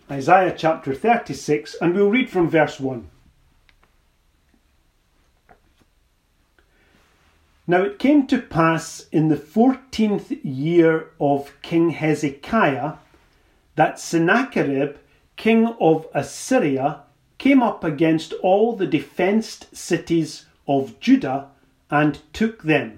Isaiah chapter 36, and we'll read from verse 1. Now it came to pass in the 14th year of King Hezekiah that Sennacherib, king of Assyria, came up against all the defenced cities of Judah and took them.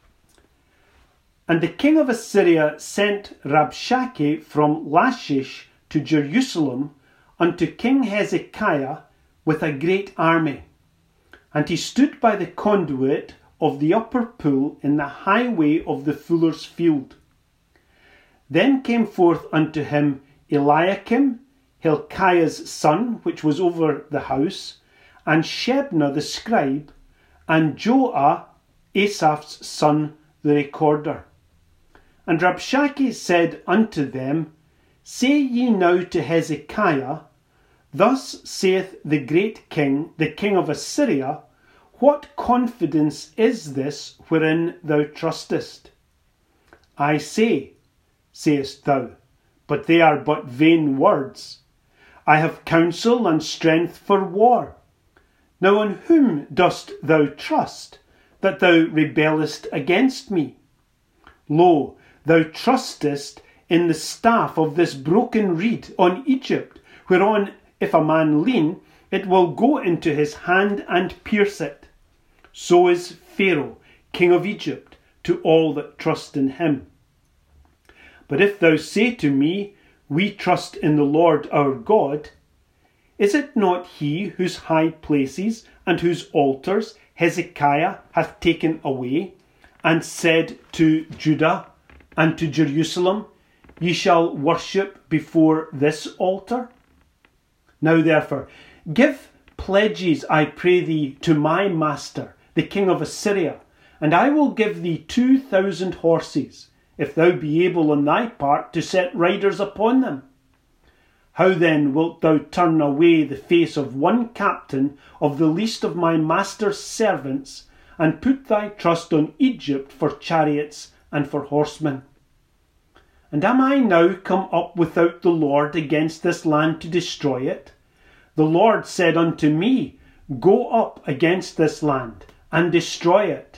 And the king of Assyria sent Rabshakeh from Lachish to Jerusalem unto King Hezekiah with a great army. And he stood by the conduit of the upper pool in the highway of the fuller's field. Then came forth unto him Eliakim, Hilkiah's son, which was over the house, and Shebna the scribe, and Joah, Asaph's son, the recorder. And Rabshakeh said unto them, Say ye now to Hezekiah, Thus saith the great king, the king of Assyria, What confidence is this wherein thou trustest? I say, sayest thou, but they are but vain words. I have counsel and strength for war. Now on whom dost thou trust, that thou rebellest against me? Lo, thou trustest in the staff of this broken reed on Egypt, whereon if a man lean, it will go into his hand and pierce it. So is Pharaoh, king of Egypt, to all that trust in him. But if thou say to me, We trust in the Lord our God, is it not he whose high places and whose altars Hezekiah hath taken away, and said to Judah and to Jerusalem, Ye shall worship before this altar? Now therefore, give pledges, I pray thee, to my master, the king of Assyria, and I will give thee 2,000 horses, if thou be able on thy part to set riders upon them. How then wilt thou turn away the face of one captain of the least of my master's servants, and put thy trust on Egypt for chariots and for horsemen? And am I now come up without the Lord against this land to destroy it? The Lord said unto me, Go up against this land, and destroy it.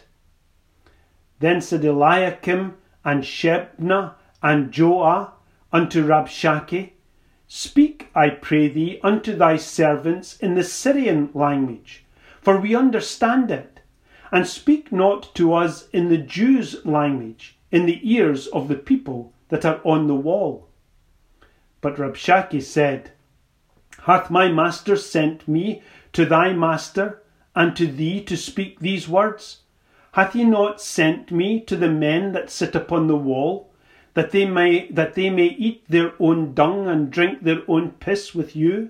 Then said Eliakim, and Shebna, and Joah unto Rabshakeh, Speak, I pray thee, unto thy servants in the Syrian language, for we understand it, and speak not to us in the Jews' language, in the ears of the people that are on the wall. But Rabshakeh said, Hath my master sent me to thy master, and to thee to speak these words? Hath he not sent me to the men that sit upon the wall, that they may eat their own dung and drink their own piss with you?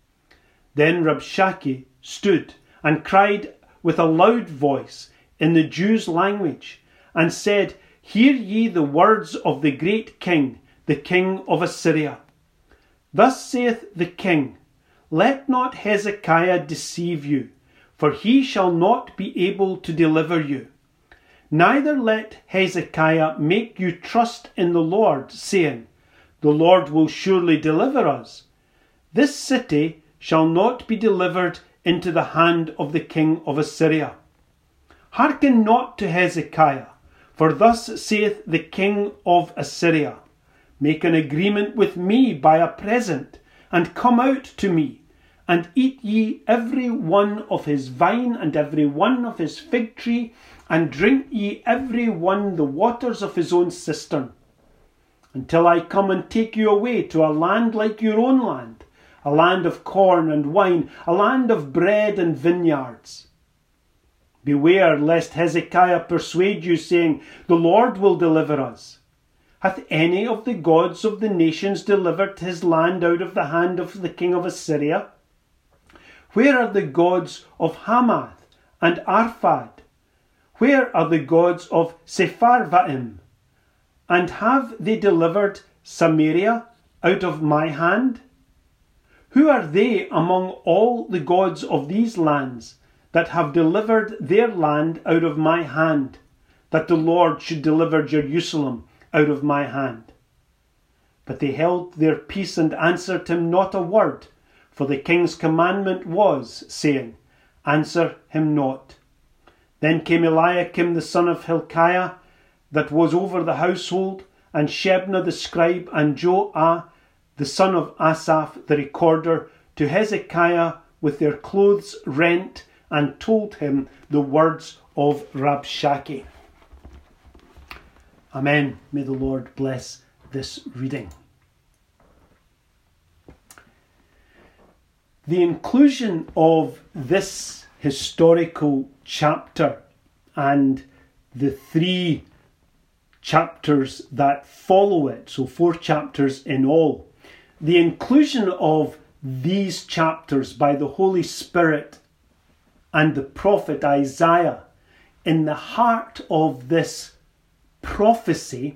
Then Rabshakeh stood and cried with a loud voice in the Jews' language, and said, Hear ye the words of the great king, the king of Assyria. Thus saith the king, Let not Hezekiah deceive you, for he shall not be able to deliver you. Neither let Hezekiah make you trust in the Lord, saying, The Lord will surely deliver us. This city shall not be delivered into the hand of the king of Assyria. Hearken not to Hezekiah, for thus saith the king of Assyria, Make an agreement with me by a present, and come out to me, and eat ye every one of his vine and every one of his fig tree, and drink ye every one the waters of his own cistern, until I come and take you away to a land like your own land, a land of corn and wine, a land of bread and vineyards. Beware lest Hezekiah persuade you, saying, The Lord will deliver us. Hath any of the gods of the nations delivered his land out of the hand of the king of Assyria? Where are the gods of Hamath and Arphad? Where are the gods of Sepharvaim? And have they delivered Samaria out of my hand? Who are they among all the gods of these lands that have delivered their land out of my hand, that the Lord should deliver Jerusalem out of my hand? But they held their peace and answered him not a word. For the king's commandment was, saying, Answer him not. Then came Eliakim the son of Hilkiah, that was over the household, and Shebna the scribe, and Joah the son of Asaph the recorder, to Hezekiah with their clothes rent, and told him the words of Rabshakeh. Amen. May the Lord bless this reading. The inclusion of this historical chapter and the 3 chapters that follow it, so 4 chapters in all, the inclusion of these chapters by the Holy Spirit and the prophet Isaiah in the heart of this prophecy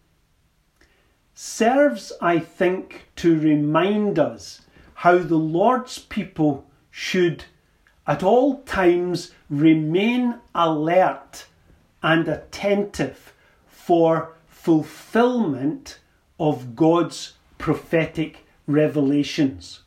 serves, I think, to remind us how the Lord's people should at all times remain alert and attentive for fulfillment of God's prophetic revelations.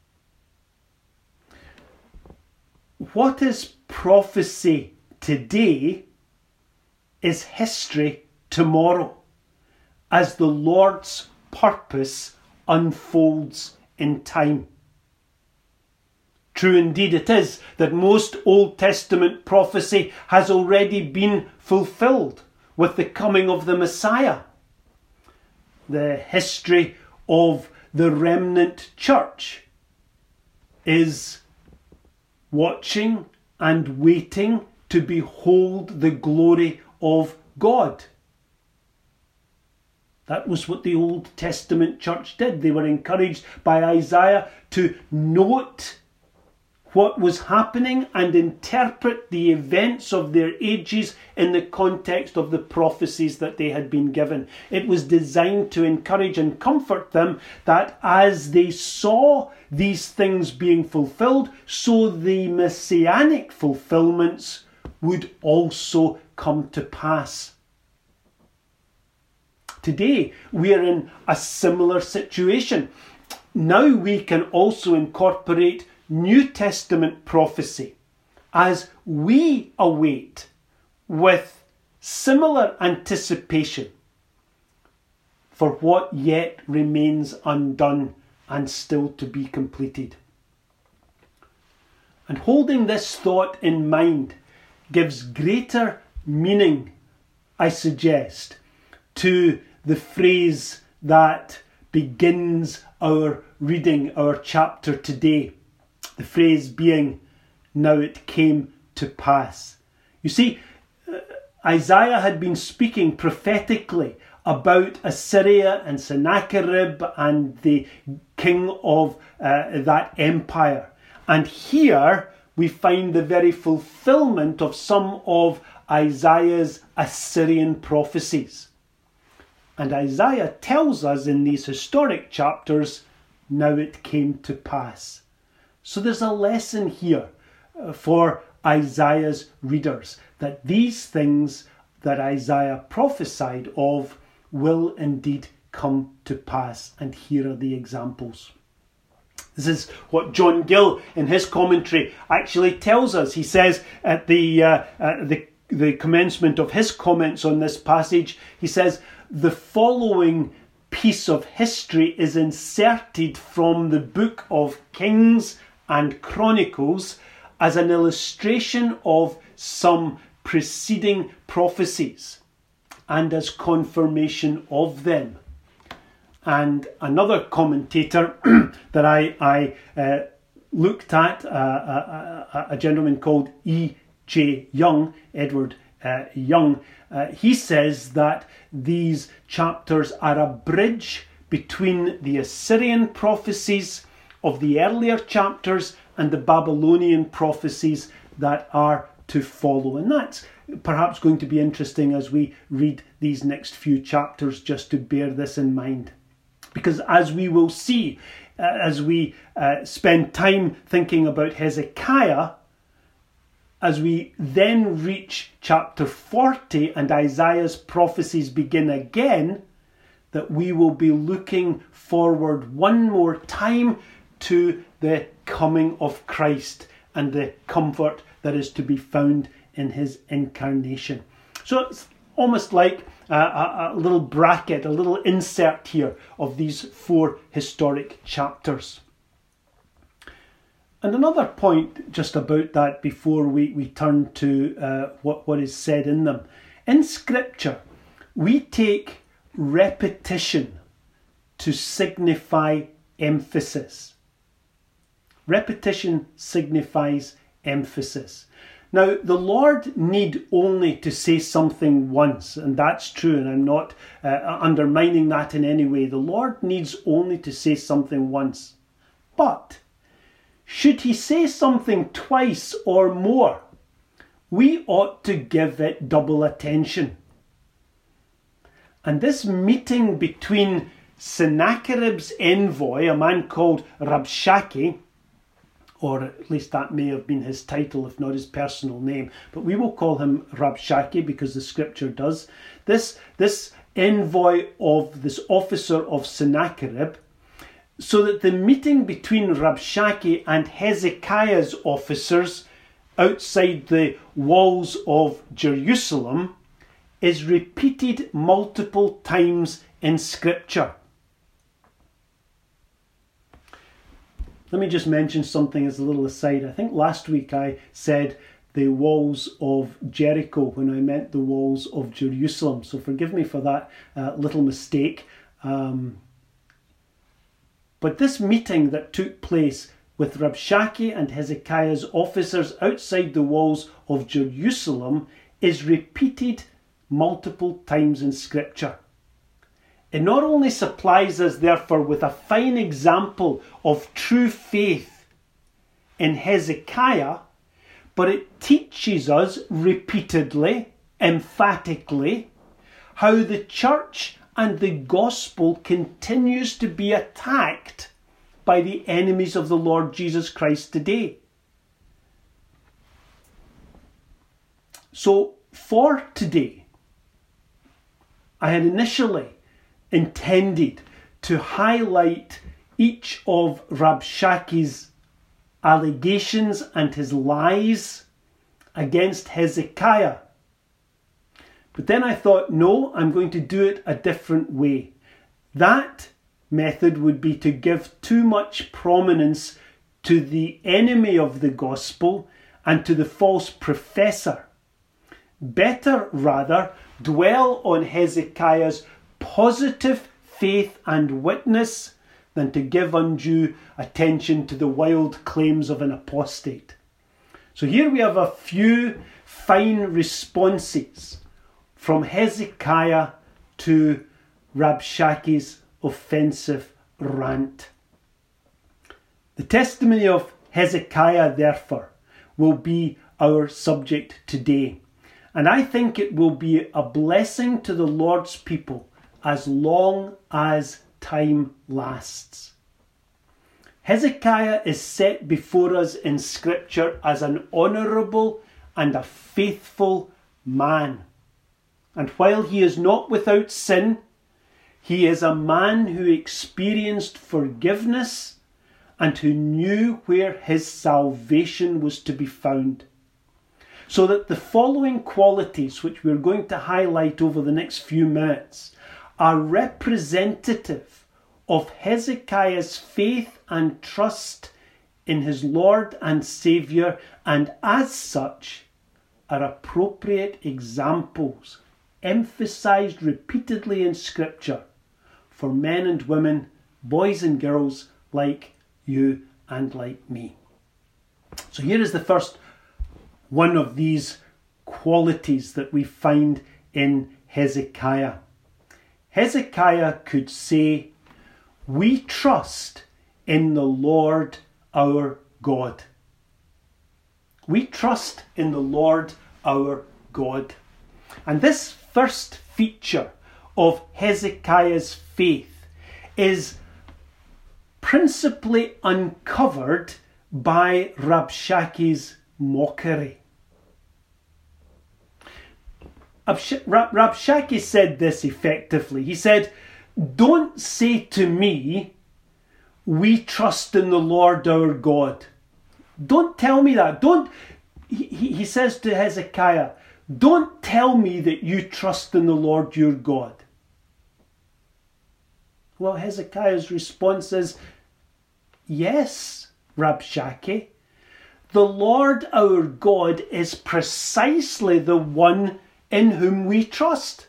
What is prophecy today is history tomorrow, as the Lord's purpose unfolds in time. True indeed it is that most Old Testament prophecy has already been fulfilled with the coming of the Messiah. The history of the remnant church is watching and waiting to behold the glory of God. That was what the Old Testament church did. They were encouraged by Isaiah to note what was happening and interpret the events of their ages in the context of the prophecies that they had been given. It was designed to encourage and comfort them that as they saw these things being fulfilled, so the messianic fulfillments would also come to pass. Today, we are in a similar situation. Now we can also incorporate New Testament prophecy as we await with similar anticipation for what yet remains undone and still to be completed. And holding this thought in mind gives greater meaning, I suggest, to the phrase that begins our reading, our chapter today. The phrase being, now it came to pass. You see, Isaiah had been speaking prophetically about Assyria and Sennacherib and the king of that empire. And here we find the very fulfillment of some of Isaiah's Assyrian prophecies. And Isaiah tells us in these historic chapters, now it came to pass. So there's a lesson here for Isaiah's readers, that these things that Isaiah prophesied of will indeed come to pass. And here are the examples. This is what John Gill in his commentary actually tells us. He says at the commencement of his comments on this passage, he says, the following piece of history is inserted from the book of Kings and Chronicles as an illustration of some preceding prophecies and as confirmation of them. And another commentator that I looked at, a gentleman called E.J. Young, Edward Young, he says that these chapters are a bridge between the Assyrian prophecies of the earlier chapters and the Babylonian prophecies that are to follow. And that's perhaps going to be interesting as we read these next few chapters, just to bear this in mind. Because as we will see, as we spend time thinking about Hezekiah, as we then reach chapter 40 and Isaiah's prophecies begin again, that we will be looking forward one more time to the coming of Christ and the comfort that is to be found in his incarnation. So it's almost like a little bracket, a little insert here of these 4 historic chapters. And another point just about that before we turn to what is said in them. In Scripture, we take repetition to signify emphasis. Repetition signifies emphasis. Now, the Lord need only to say something once, and that's true, and I'm not undermining that in any way. The Lord needs only to say something once. But should he say something twice or more, we ought to give it double attention. And this meeting between Sennacherib's envoy, a man called Rabshakeh, or at least that may have been his title, if not his personal name, but we will call him Rabshakeh because the scripture does. This envoy of this officer of Sennacherib, so that the meeting between Rabshakeh and Hezekiah's officers outside the walls of Jerusalem is repeated multiple times in Scripture. Let me just mention something as a little aside. I think last week I said the walls of Jericho when I meant the walls of Jerusalem. So forgive me for that little mistake. But this meeting that took place with Rabshakeh and Hezekiah's officers outside the walls of Jerusalem is repeated multiple times in Scripture. It not only supplies us, therefore, with a fine example of true faith in Hezekiah, but it teaches us repeatedly, emphatically, how the church and the gospel continues to be attacked by the enemies of the Lord Jesus Christ today. So, for today, I had initially intended to highlight each of Rabshakeh's allegations and his lies against Hezekiah. But then I thought, no, I'm going to do it a different way. That method would be to give too much prominence to the enemy of the gospel and to the false professor. Better, rather, dwell on Hezekiah's positive faith and witness than to give undue attention to the wild claims of an apostate. So here we have a few fine responses from Hezekiah to Rabshakeh's offensive rant. The testimony of Hezekiah, therefore, will be our subject today. And I think it will be a blessing to the Lord's people as long as time lasts. Hezekiah is set before us in Scripture as an honourable and a faithful man. And while he is not without sin, he is a man who experienced forgiveness and who knew where his salvation was to be found. So that the following qualities, which we're going to highlight over the next few minutes, are representative of Hezekiah's faith and trust in his Lord and Saviour, and as such are appropriate examples emphasised repeatedly in Scripture for men and women, boys and girls like you and like me. So here is the first one of these qualities that we find in Hezekiah. Hezekiah could say, "We trust in the Lord our God." We trust in the Lord our God. And this first feature of Hezekiah's faith is principally uncovered by Rabshakeh's mockery. Rabshakeh said this effectively. He said, don't say to me, we trust in the Lord our God. Don't tell me that. He says to Hezekiah, don't tell me that you trust in the Lord your God. Well, Hezekiah's response is, yes, Rabshakeh, the Lord our God is precisely the one in whom we trust.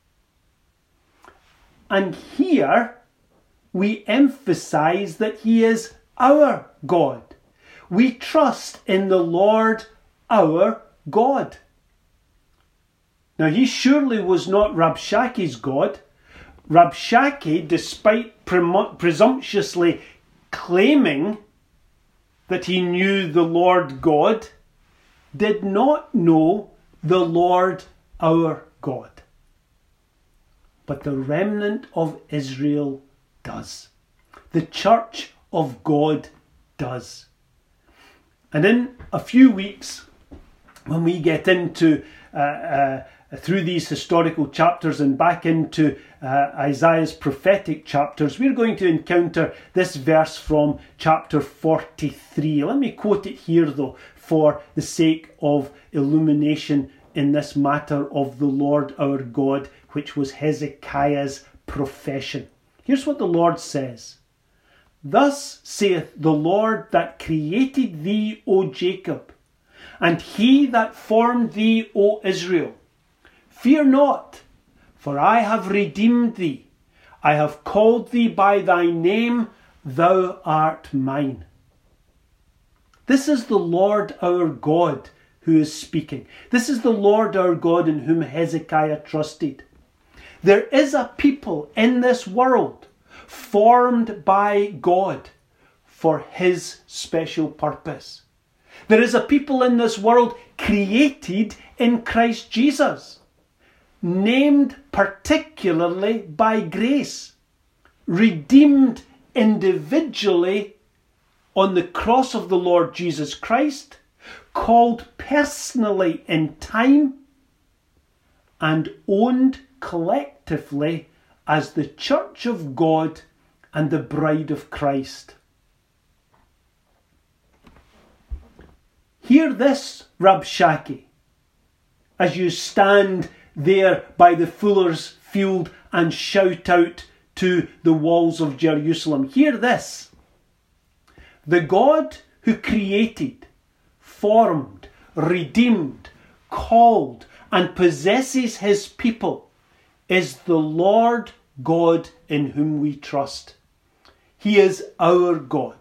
And here we emphasize that he is our God. We trust in the Lord our God. Now, he surely was not Rabshakeh's God. Rabshakeh, despite presumptuously claiming that he knew the Lord God, did not know the Lord our God. But the remnant of Israel does. The church of God does. And in a few weeks, when we get into through these historical chapters and back into Isaiah's prophetic chapters, we're going to encounter this verse from chapter 43. Let me quote it here, though, for the sake of illumination in this matter of the Lord our God, which was Hezekiah's profession. Here's what the Lord says. Thus saith the Lord that created thee, O Jacob, and he that formed thee, O Israel. Fear not, for I have redeemed thee. I have called thee by thy name, thou art mine. This is the Lord our God who is speaking. This is the Lord our God in whom Hezekiah trusted. There is a people in this world formed by God for his special purpose. There is a people in this world created in Christ Jesus, named particularly by grace, redeemed individually on the cross of the Lord Jesus Christ, called personally in time, and owned collectively as the church of God and the bride of Christ. Hear this, Rabshakeh, as you stand there by the fuller's field and shout out to the walls of Jerusalem. Hear this. The God who created, formed, redeemed, called, and possesses his people is the Lord God in whom we trust. He is our God.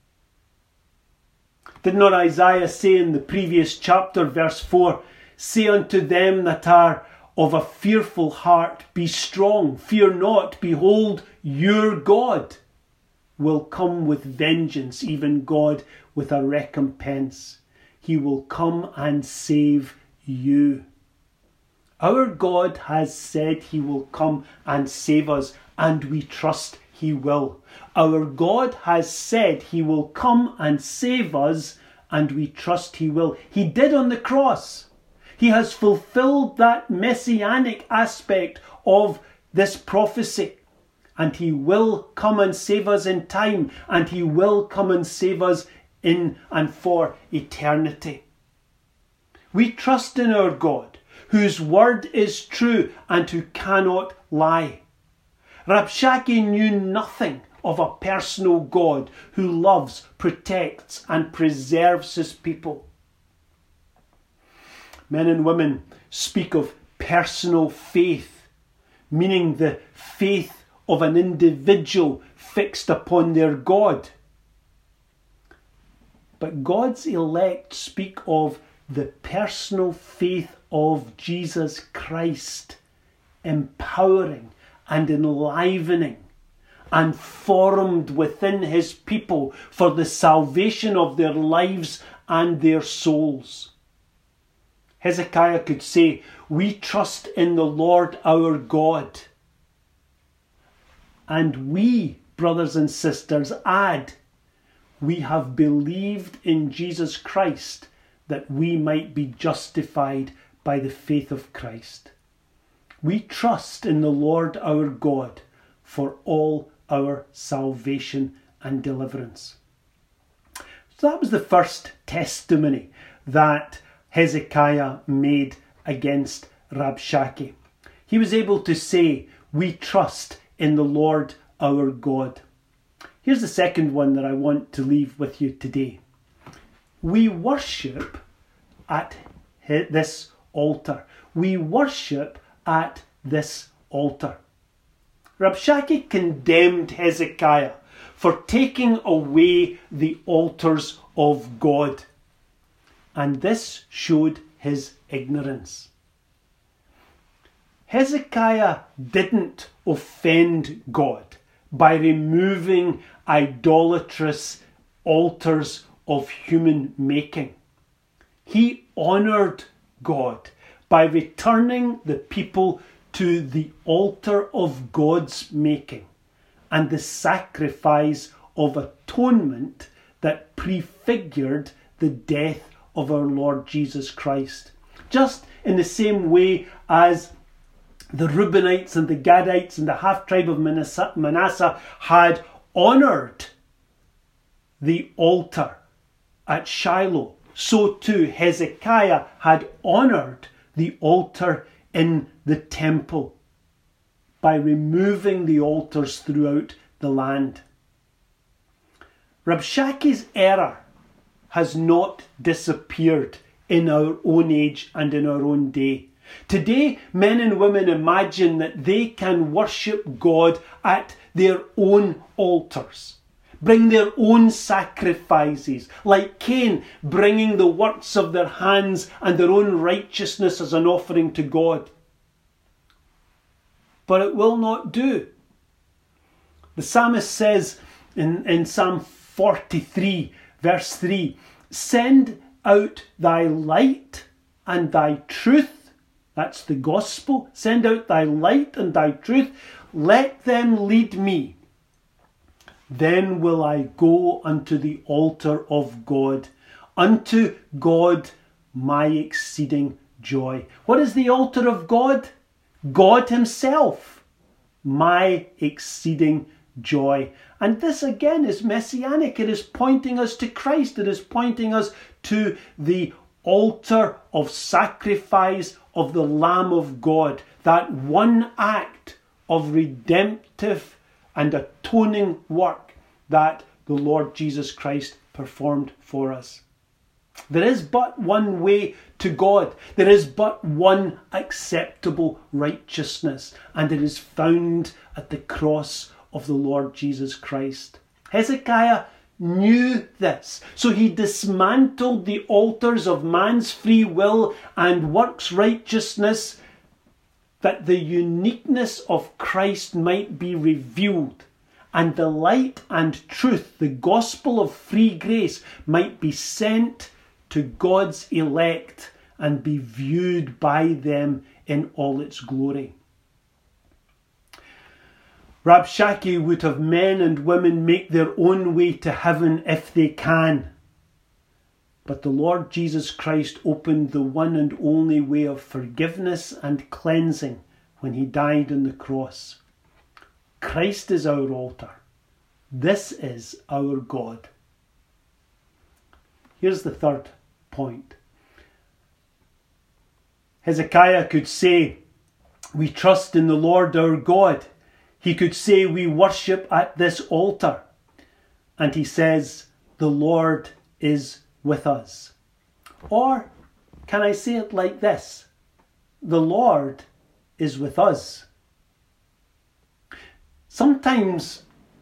Did not Isaiah say in the previous chapter, verse 4, say unto them that are of a fearful heart, be strong, fear not, behold, your God will come with vengeance, even God with a recompense. He will come and save you. Our God has said he will come and save us, and we trust he will. Our God has said he will come and save us, and we trust he will. He did on the cross. He has fulfilled that messianic aspect of this prophecy. And he will come and save us in time, and he will come and save us in and for eternity. We trust in our God, whose word is true and who cannot lie. Rabshakeh knew nothing of a personal God who loves, protects, and preserves his people. Men and women speak of personal faith, meaning the faith of an individual fixed upon their God. But God's elect speak of the personal faith of Jesus Christ, empowering and enlivening and formed within his people for the salvation of their lives and their souls. Hezekiah could say, we trust in the Lord our God. And we, brothers and sisters, add, we have believed in Jesus Christ that we might be justified by the faith of Christ. We trust in the Lord our God, for all our salvation and deliverance. So that was the first testimony that Hezekiah made against Rabshakeh. He was able to say, "We trust in the Lord our God." Here's the second one that I want to leave with you today. We worship at this altar. We worship at this altar. Rabshakeh condemned Hezekiah for taking away the altars of God, and this showed his ignorance. Hezekiah didn't offend God by removing idolatrous altars of human making. He honoured God by returning the people to the altar of God's making and the sacrifice of atonement that prefigured the death of our Lord Jesus Christ. Just in the same way as the Reubenites and the Gadites and the half-tribe of Manasseh had honoured the altar at Shiloh, so too Hezekiah had honoured the altar in the temple by removing the altars throughout the land. Rabshakeh's error has not disappeared in our own age and in our own day. Today, men and women imagine that they can worship God at their own altars, bring their own sacrifices, like Cain bringing the works of their hands and their own righteousness as an offering to God. But it will not do. The psalmist says in Psalm 43, verse 3, "Send out thy light and thy truth." That's the gospel. "Send out thy light and thy truth. Let them lead me. Then will I go unto the altar of God, unto God my exceeding joy." What is the altar of God? God himself, my exceeding joy. And this again is messianic. It is pointing us to Christ. It is pointing us to the altar of sacrifice of the Lamb of God, that one act of redemptive and atoning work that the Lord Jesus Christ performed for us. There is but one way to God. There is but one acceptable righteousness, and it is found at the cross of the Lord Jesus Christ. Hezekiah knew this, so he dismantled the altars of man's free will and works righteousness, that the uniqueness of Christ might be revealed, and the light and truth, the gospel of free grace, might be sent to God's elect and be viewed by them in all its glory. Rabshakeh would have men and women make their own way to heaven if they can. But the Lord Jesus Christ opened the one and only way of forgiveness and cleansing when he died on the cross. Christ is our altar. This is our God. Here's the third point. Hezekiah could say, "We trust in the Lord our God." He could say, "We worship at this altar." And he says, "The Lord is with us." Or can I say it like this? The Lord is with us. Sometimes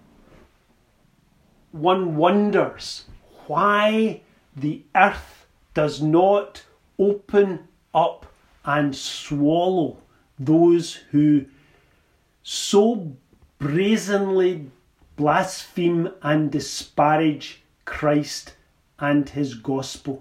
one wonders why the earth does not open up and swallow those who so brazenly blaspheme and disparage Christ and his gospel,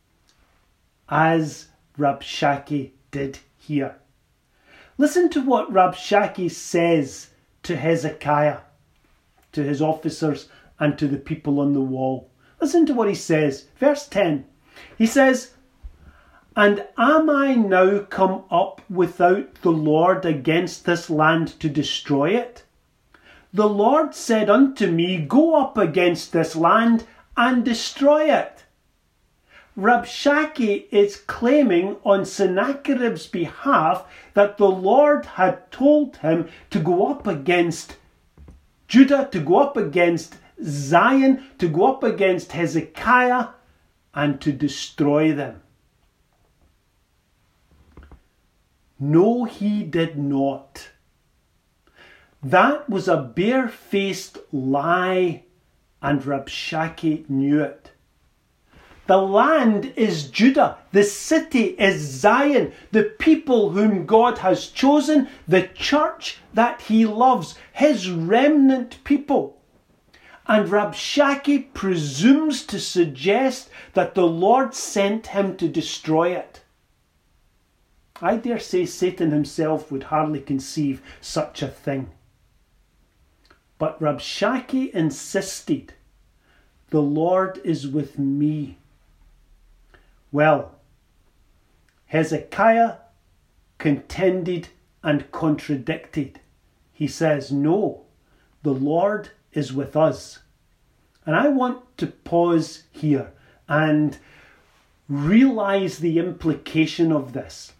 as Rabshakeh did here. Listen to what Rabshakeh says to Hezekiah, to his officers and to the people on the wall. Listen to what he says. Verse 10. He says, "And am I now come up without the Lord against this land to destroy it? the Lord said unto me, go up against this land and destroy it. Rabshakeh is claiming on Sennacherib's behalf that the Lord had told him to go up against Judah, to go up against Zion, to go up against Hezekiah, and to destroy them. No, he did not. That was a barefaced lie, and Rabshakeh knew it. The land is Judah. The city is Zion. The people whom God has chosen. The church that he loves. His remnant people. And Rabshakeh presumes to suggest that the Lord sent him to destroy it. I dare say Satan himself would hardly conceive such a thing. But Rabshakeh insisted, the Lord is with me. Well, Hezekiah contended and contradicted. He says, no, the Lord is with us. And I want to pause here and realize the implication of this.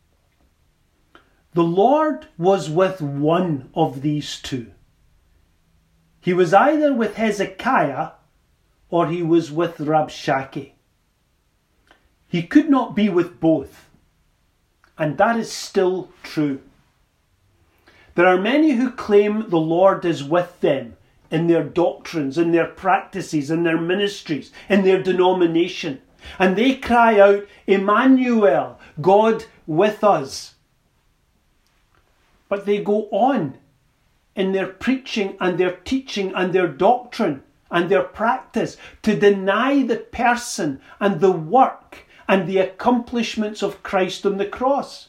The Lord was with one of these two. He was either with Hezekiah or he was with Rabshakeh. He could not be with both. And that is still true. There are many who claim the Lord is with them in their doctrines, in their practices, in their ministries, in their denomination. And they cry out, Emmanuel, God with us. But they go on in their preaching and their teaching and their doctrine and their practice to deny the person and the work and the accomplishments of Christ on the cross.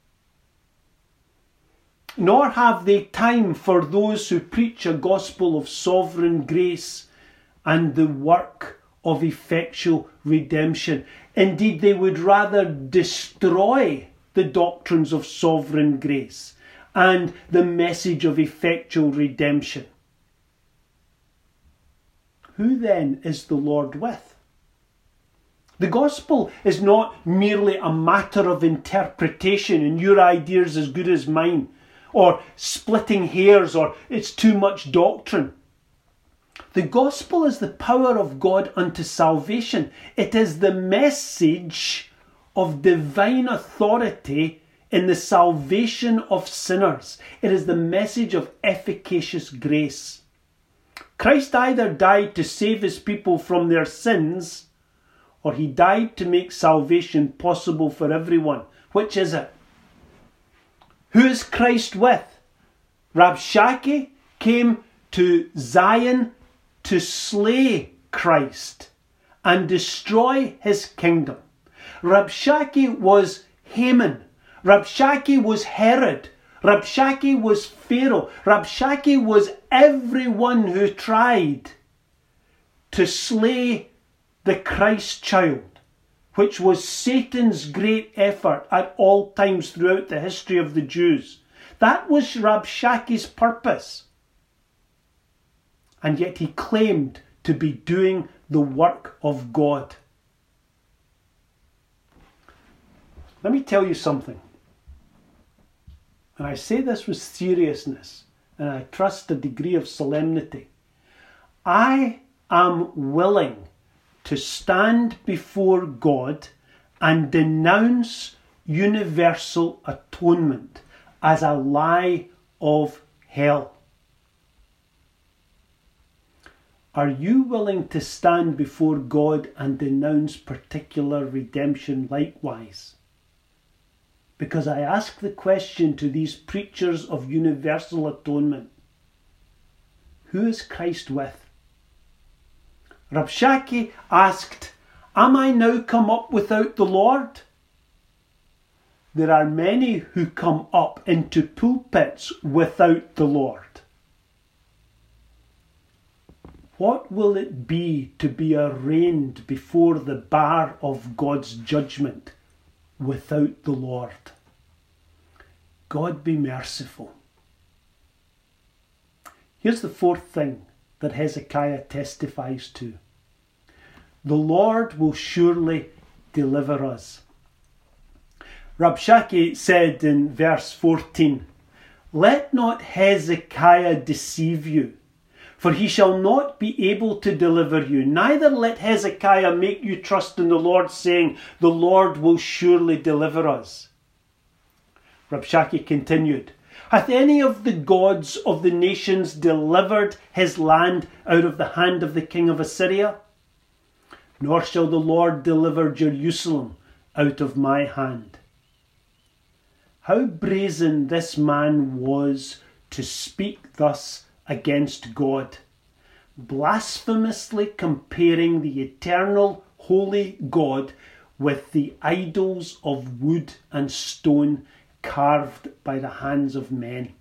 Nor have they time for those who preach a gospel of sovereign grace and the work of effectual redemption. Indeed, they would rather destroy the doctrines of sovereign grace and the message of effectual redemption. Who then is the Lord with? The gospel is not merely a matter of interpretation and your idea's as good as mine, or splitting hairs, or it's too much doctrine. The gospel is the power of God unto salvation. It is the message of divine authority in the salvation of sinners. It is the message of efficacious grace. Christ either died to save his people from their sins, or he died to make salvation possible for everyone. Which is it? Who is Christ with? Rabshakeh came to Zion to slay Christ and destroy his kingdom. Rabshakeh was Haman. Rabshakeh was Herod. Rabshakeh was Pharaoh. Rabshakeh was everyone who tried to slay the Christ child, which was Satan's great effort at all times throughout the history of the Jews. That was Rabshakeh's purpose. And yet he claimed to be doing the work of God. Let me tell you something. And I say this with seriousness, and I trust a degree of solemnity. I am willing to stand before God and denounce universal atonement as a lie of hell. Are you willing to stand before God and denounce particular redemption likewise? Because I ask the question to these preachers of universal atonement. Who is Christ with? Rabshakeh asked, am I now come up without the Lord? There are many who come up into pulpits without the Lord. What will it be to be arraigned before the bar of God's judgment without the Lord? God be merciful. Here's the fourth thing that Hezekiah testifies to. The Lord will surely deliver us. Rabshakeh said in verse 14, "Let not Hezekiah deceive you, for he shall not be able to deliver you. Neither let Hezekiah make you trust in the Lord, saying, the Lord will surely deliver us." Rabshakeh continued, "Hath any of the gods of the nations delivered his land out of the hand of the king of Assyria? Nor shall the Lord deliver Jerusalem out of my hand." How brazen this man was to speak thus against God, blasphemously comparing the eternal, holy God with the idols of wood and stone carved by the hands of men.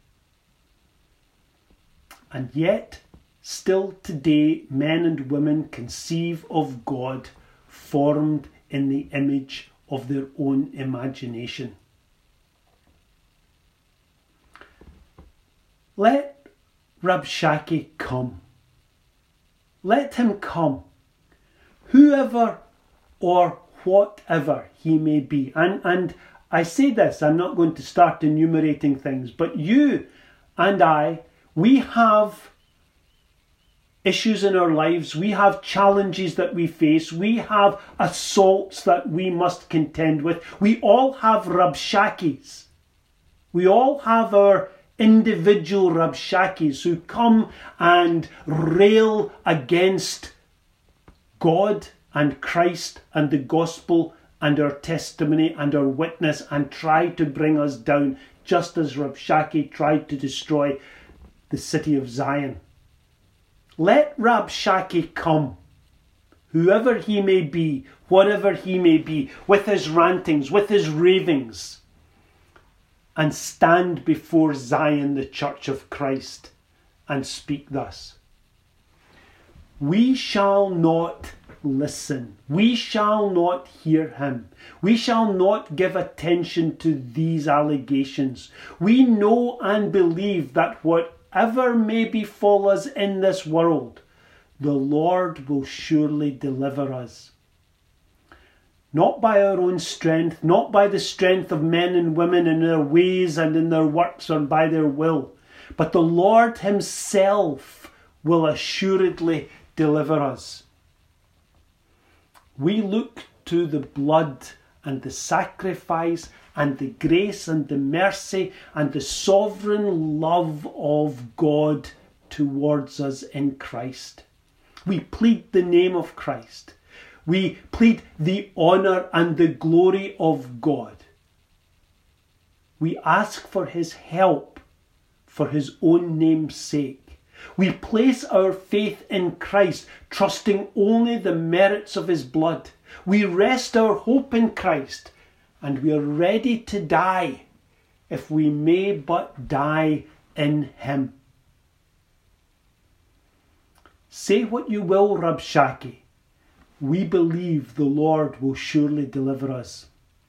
And yet, still today, men and women conceive of God formed in the image of their own imagination. Let Rabshakeh come. Let him come, whoever or whatever he may be. And I say this, I'm not going to start enumerating things, but you and I, we have issues in our lives, we have challenges that we face, we have assaults that we must contend with. We all have Rabshakehs. We all have our individual Rabshakehs who come and rail against God and Christ and the gospel and our testimony and our witness and try to bring us down, just as Rabshakeh tried to destroy the city of Zion. Let Rabshakeh come, whoever he may be, whatever he may be, with his rantings, with his ravings, and stand before Zion, the church of Christ, and speak thus. We shall not listen. We shall not hear him. We shall not give attention to these allegations. We know and believe that whatever may befall us in this world, the Lord will surely deliver us. Not by our own strength, not by the strength of men and women in their ways and in their works or by their will, but the Lord himself will assuredly deliver us. We look to the blood and the sacrifice and the grace and the mercy and the sovereign love of God towards us in Christ. We plead the name of Christ. We plead the honour and the glory of God. We ask for his help for his own name's sake. We place our faith in Christ, trusting only the merits of his blood. We rest our hope in Christ, and we are ready to die if we may but die in him. Say what you will, Rabshakeh. We believe the Lord will surely deliver us.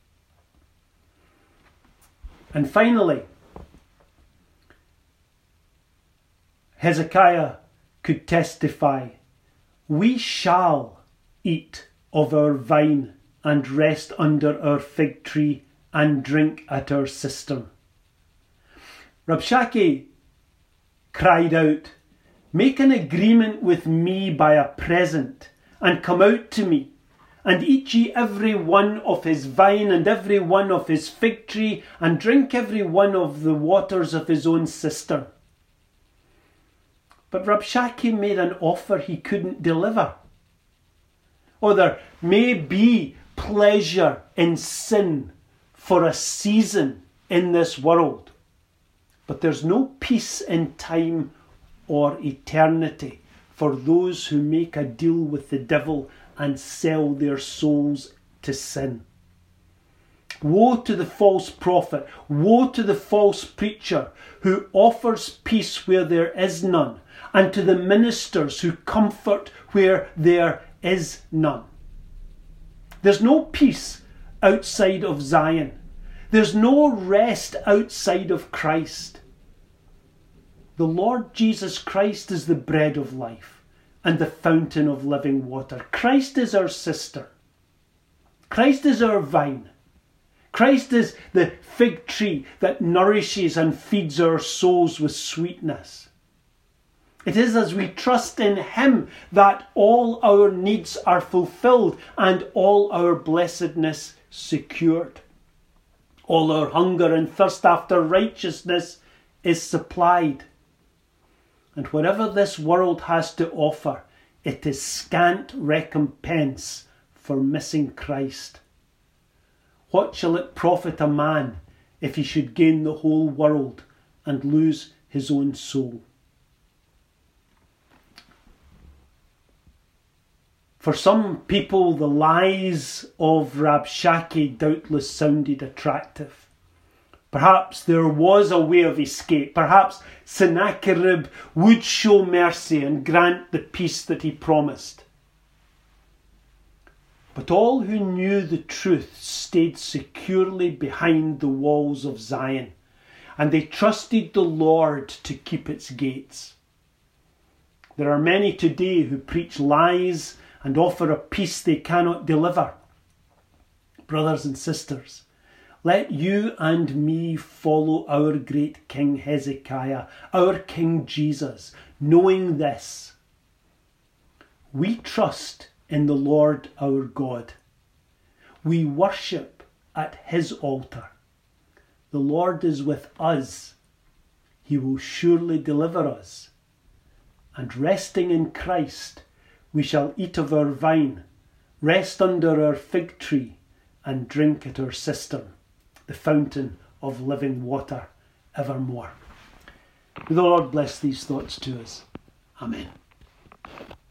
And finally, Hezekiah could testify, we shall eat of our vine and rest under our fig tree and drink at our cistern. Rabshakeh cried out, make an agreement with me by a present, and come out to me, and eat ye every one of his vine and every one of his fig tree, and drink every one of the waters of his own cistern. But Rabshakeh made an offer he couldn't deliver. Or there may be pleasure in sin for a season in this world, but there's no peace in time or eternity for those who make a deal with the devil and sell their souls to sin. Woe to the false prophet, woe to the false preacher who offers peace where there is none, and to the ministers who comfort where there is none. There's no peace outside of Zion. There's no rest outside of Christ. The Lord Jesus Christ is the bread of life and the fountain of living water. Christ is our sister. Christ is our vine. Christ is the fig tree that nourishes and feeds our souls with sweetness. It is as we trust in Him that all our needs are fulfilled and all our blessedness secured. All our hunger and thirst after righteousness is supplied. And whatever this world has to offer, it is scant recompense for missing Christ. What shall it profit a man if he should gain the whole world and lose his own soul? For some people, the lies of Rabshakeh doubtless sounded attractive. Perhaps there was a way of escape. Perhaps Sennacherib would show mercy and grant the peace that he promised. But all who knew the truth stayed securely behind the walls of Zion, and they trusted the Lord to keep its gates. There are many today who preach lies and offer a peace they cannot deliver. Brothers and sisters, let you and me follow our great King Hezekiah, our King Jesus, knowing this: we trust in the Lord our God. We worship at His altar. The Lord is with us. He will surely deliver us. And resting in Christ, we shall eat of our vine, rest under our fig tree, and drink at our cistern, the fountain of living water evermore. May the Lord bless these thoughts to us. Amen.